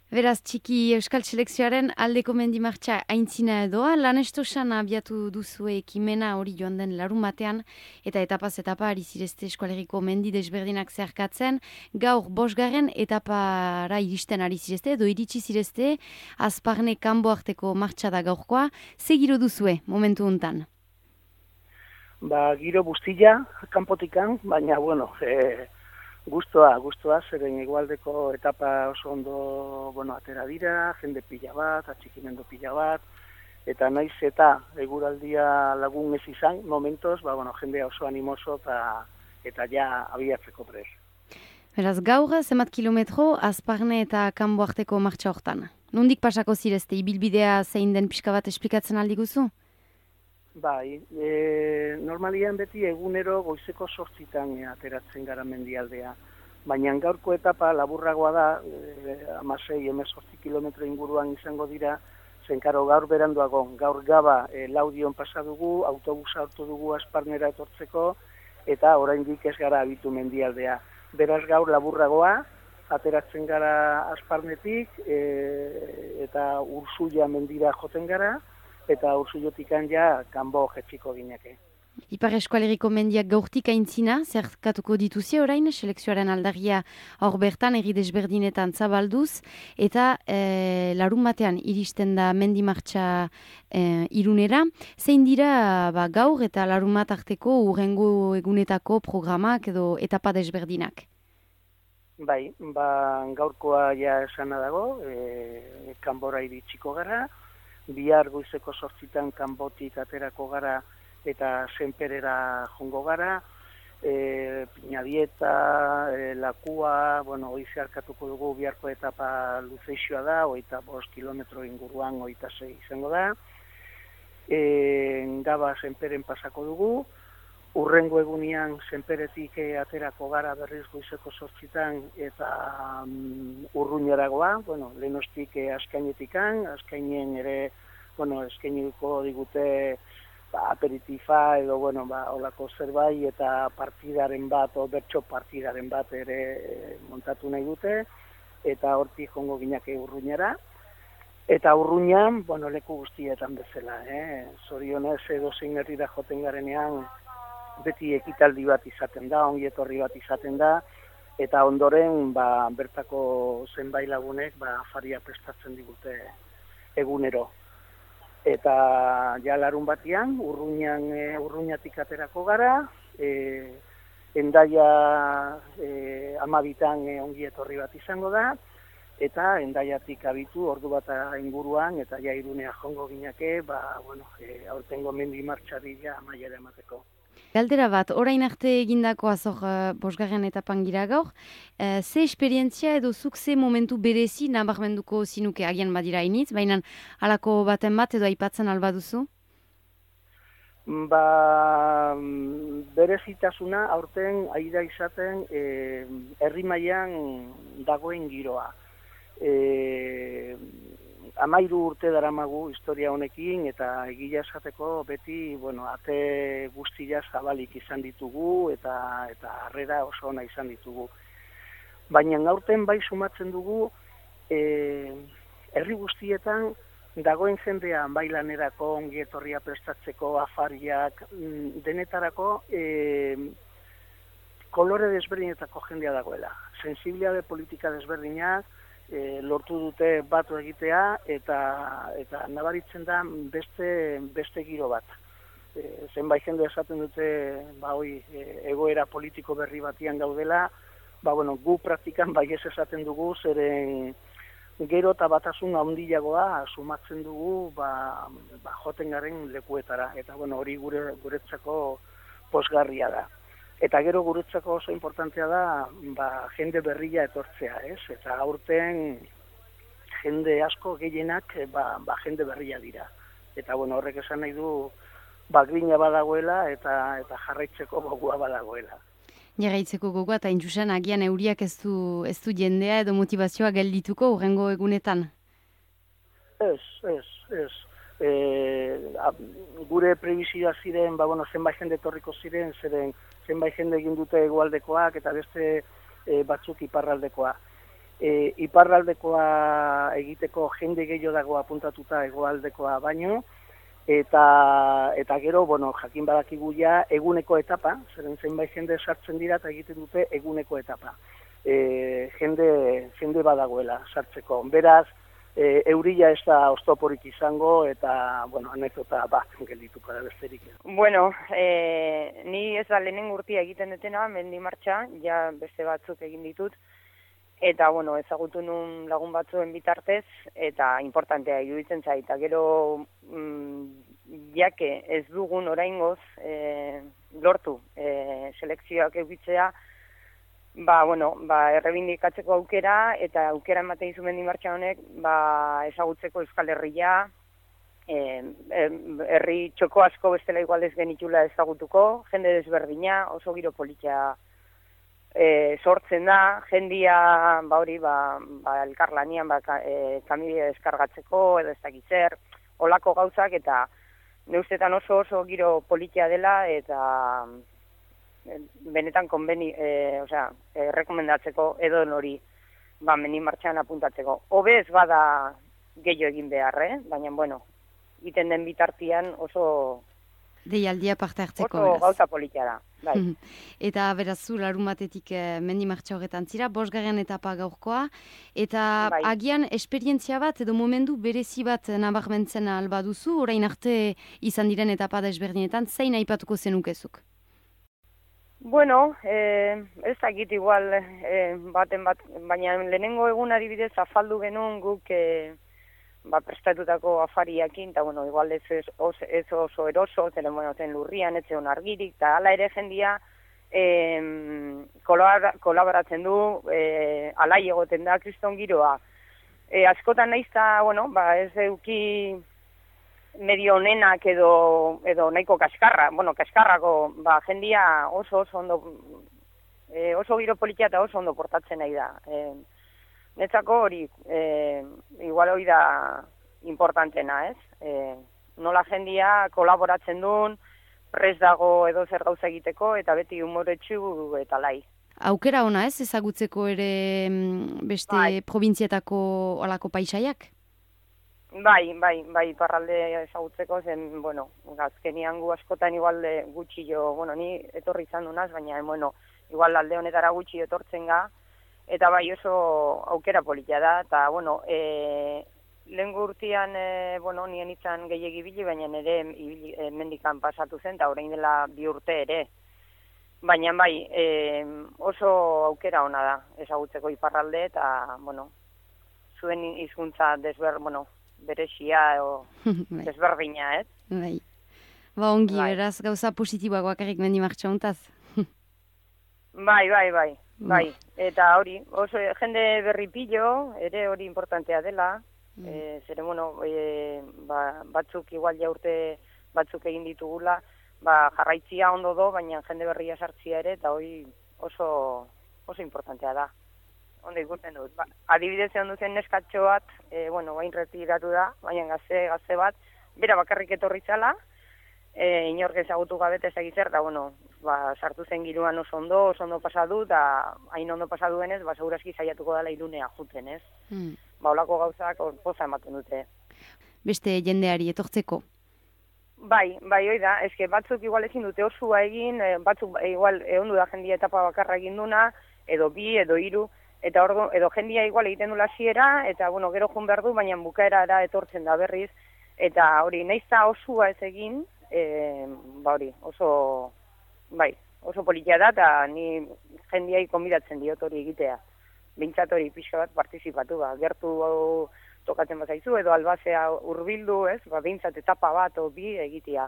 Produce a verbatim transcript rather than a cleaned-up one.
Beraz, txiki Euskal Selekzioaren aldeko mendimartxa aintzina edoa, lanestosan abiatu duzue ekimena hori joan den larun batean, eta etapaz etapa ari zirezte eskualeriko mendi desberdinak zeharkatzen, gaur bosgarren etapara iristen ari zirezte, edo iritsi zirezte, Azparne kanbo arteko martxa da gaurkoa, ze giro duzue momentu hontan? Ba, giro bustila, kanpotikan, baina, bueno, e, Gustoa, gustoa, zeren igualdeko etapa oso ondo, bueno, atera dira, jende pila bat, atxikimendu pila bat, eta naiz eta eguraldia lagun ez izan, momentos, ba, bueno, jendea oso animoso eta, eta ja abiatzeko prez. Beraz, gaur, zenbat kilometro, Azparne eta kanbo arteko martxa hortan. Nondik pasako zirezte, ibilbidea zein den pixka bat esplikatzen aldi guzu? Bai, e, normalian beti egunero goizeko sortzitan e, ateratzen gara mendialdea. Baina gaurko etapa laburragoa da, e, amasei, emezortzi kilometro inguruan izango dira, zenkaro gaur beranduago, gaur gaba e, laudion pasa dugu, autobusa hartu dugu Azparnera etortzeko, eta oraindik ez gara abitu mendialdea. Beraz gaur laburragoa, ateratzen gara Azparnetik, e, eta Ursulla mendira joten gara, eta Ursullotikan ja kanbo jetxiko gineke. Ipar eskualeriko mendiak gaurtik aintzina, zerkatuko dituzie orain, selekzioaren aldarria hor bertan, erri desberdinetan zabalduz, eta e, larun batean iristen da mendi martxa e, irunera. Zein dira ba, gaur eta larun bat arteko urrengo egunetako programak edo etapa desberdinak? Bai, ba, gaurkoa ja esana dago, e, kanbora iritsiko gara, bihar goizeko sortzitan kanbotik aterako gara eta senperera jongo gara, e, Piñadieta, e, Lakua, bueno, hoi zeharkatuko dugu biharko etapa luzeixoa da, hogeita bost kilometro inguruan hogeita sei izango da, e, gaba senperen pasako dugu, urrengo egunean senperetik aterako gara berriz goizeko sortzitan eta um, urruñeragoa, bueno, lehenostik eh, askainetikan, askainen ere, bueno, eskainiko digute ba, aperitifa edo, bueno, ba, olako zerbait eta partidaren bat, o bertso partidaren bat ere eh, montatu nahi dute, eta hortik jongo ginake urruñera. Eta urruñan, bueno, leku guztietan bezala, eh? Zorionez edo zein herrira joten garenean, beti ekitaldi bat izaten da, ongi etorri bat izaten da, eta ondoren ba, bertako zenbait lagunek ba, afaria prestatzen digute egunero. Eta ja larun batean, urruñan, e, urruñatik aterako gara, e, Hendaia e, amabitan e, ongi etorri bat izango da, eta Hendaiatik abitu ordu bat inguruan, eta ja irunea jongo ginake, ba, bueno, e, aurtengo mendi martxari ja amaiera emateko. Galdera bat, orain arte egindako azor uh, bosgarren etapan gira gaur, uh, ze esperientzia edo zuk ze momentu berezi nabarmenduko zinuke agian badira initz, baina halako baten bat edo aipatzen alba duzu? Ba, berezitasuna aurten aida izaten eh, herri mailan dagoen giroa. E, Amairu urte daramagu historia honekin eta egia esateko beti, bueno, ate guztia zabalik izan ditugu eta eta harrera oso ona izan ditugu. Baina aurten bai sumatzen dugu e, herri guztietan dagoen jendea bai lanerako, ongi etorria prestatzeko, afariak, denetarako e, kolore desberdinetako jendea dagoela. Sensibilitate politika desberdinak, E, lortu dute batu egitea eta eta nabaritzen da beste beste giro bat. E, zenbait jende esaten dute ba hoi e, egoera politiko berri batian gaudela, ba bueno, gu praktikan bai ez esaten dugu, zeren gero eta batasun handiagoa sumatzen dugu ba, ba joten garen lekuetara eta bueno, hori gure guretzako pozgarria da. Eta gero guretzako oso importantea da, ba, jende berria etortzea, ez? Eta aurten jende asko gehienak, ba, ba, jende berria dira. Eta, bueno, horrek esan nahi du, ba, grina badagoela eta eta jarraitzeko gogoa badagoela. Jarraitzeko gogoa eta intxusan agian euriak ez du, ez du jendea edo motivazioa geldituko hurrengo egunetan? Ez, ez, ez. E, a, gure prebizioa ziren, ba, bueno, zenbait jende etorriko ziren, zeren zenbait jende egin dute hegoaldekoak eta beste e, batzuk iparraldekoa. e, iparraldekoa egiteko jende gehiago dago apuntatuta hegoaldekoa baino, eta eta gero, bueno, jakin badakigu ja eguneko etapa, zeren zenbait jende sartzen dira eta egiten dute eguneko etapa. E, jende, jende badagoela sartzeko. Beraz, e, eurila ez da oztoporik izango eta, bueno, anekdota bat geldituko da besterik. Bueno, e, ni ez da lehenen urtia egiten dutena, mendi martxa, ja beste batzuk egin ditut, eta, bueno, ezagutu nun lagun batzuen bitartez, eta importantea iruditzen zait, eta gero, mm, jake ez dugun oraingoz e, lortu e, selekzioak eukitzea, ba, bueno, ba, errebindikatzeko aukera, eta aukera ematen izu mendi martxa honek, ba, ezagutzeko Euskal Herria, e, e, herri txoko asko bestela igual ez genitula ezagutuko, jende desberdina, oso giro politia E, sortzen da, jendia, ba hori, ba, ba elkarlanian, ba, ka, e, kamibide deskargatzeko, edo ez dakitzer, olako gauzak, eta neustetan oso oso giro politia dela, eta e, benetan konbeni, e, osea, e, rekomendatzeko edo nori, ba, meni martxan apuntatzeko. Hobe ez bada gehiago egin behar, eh? Baina, bueno, iten den bitartian oso... Deialdia parte hartzeko, oso gauza politia da. Bai. Eta beraz zu larumatetik eh, mendi martxa horretan zira, bosgarren etapa gaurkoa, eta bai. Agian esperientzia bat edo momentu berezi bat nabarmentzen alba duzu, orain arte izan diren etapa desberdinetan, zein aipatuko zenukezuk? Bueno, eh, ez dakit igual eh, baten bat, baina lehenengo egun adibidez afaldu genuen guk eh, ba, prestatutako afariakin, eta bueno, igual ez, ez, ez oso eroso, zeren bueno, zen lurrian, ez zeon argirik, eta hala ere jendia eh, kolaboratzen du, eh, alai egoten da kriston giroa. Eh, askotan naiz eta, bueno, ba, ez euki medio onenak edo, edo nahiko kaskarra, bueno, kaskarrako, ba, jendia oso oso ondo, eh, oso giro politia eta oso ondo portatzen nahi da. Eh, Netzako hori, e, igual hori da importantena, ez? E, nola jendia kolaboratzen duen, prez dago edo zer gauza egiteko, eta beti humoretsu eta lai. Aukera ona ez, ezagutzeko ere beste bai. Probintzietako olako paisaiak? Bai, bai, bai, parralde ezagutzeko, zen, bueno, azkenian gu askotan igual gutxi jo, bueno, ni etorri izan dunaz, baina, bueno, igual alde honetara gutxi etortzen ga, eta bai oso aukera politia da, eta, bueno, e, lehen urtean, e, bueno, nien izan gehiagi bili, baina nire e, mendikan pasatu zen, eta orain dela bi urte ere. Baina bai, e, oso aukera ona da, ezagutzeko iparralde, eta, bueno, zuen hizkuntza desber, bueno, beresia o desberdina, ez? Bai. Ba, ongi, bai. Beraz, gauza positiboak bakarrik mendi martxa hontaz. Bai, bai, bai. Bai, eta hori, oso jende berri pillo, ere hori importantea dela, mm. e, zere, bueno, e, ba, batzuk igual ja urte batzuk egin ditugula, ba, jarraitzia ondo do, baina jende berria sartzia ere, eta hori oso, oso importantea da. Ondo ikusten dut. Ba, adibidez egon duzen neskatxo bat, e, bueno, bain retiratu da, baina gazte, gazte bat, bera bakarrik etorri zala, e, inork ezagutu gabete ezagizer, eta, bueno, ba, sartu zen giruan oso ondo, oso ondo pasadu, eta hain ondo pasadu denez, ba, segurazki saiatuko dela ilunea juten, ez? Mm. Ba, olako gauzak poza ematen dute. Beste jendeari etortzeko? Bai, bai, hoi da, eske batzuk igual ezin dute osua egin, batzuk igual ehondu da jendia etapa bakarra egin duna, edo bi, edo hiru, eta ordu, edo jendia igual egiten du hasiera, eta, bueno, gero jun behar du, baina bukaerara etortzen da berriz, eta hori, naizta osua ez egin, e, ba hori, oso... Bai, oso politia da, eta ni jendiai konbidatzen diot hori egitea. Bintzat hori pixka bat partizipatu, ba, gertu tokatzen bazaizu, edo albazea hurbildu, ez, ba, bintzat etapa bat o bi egitea.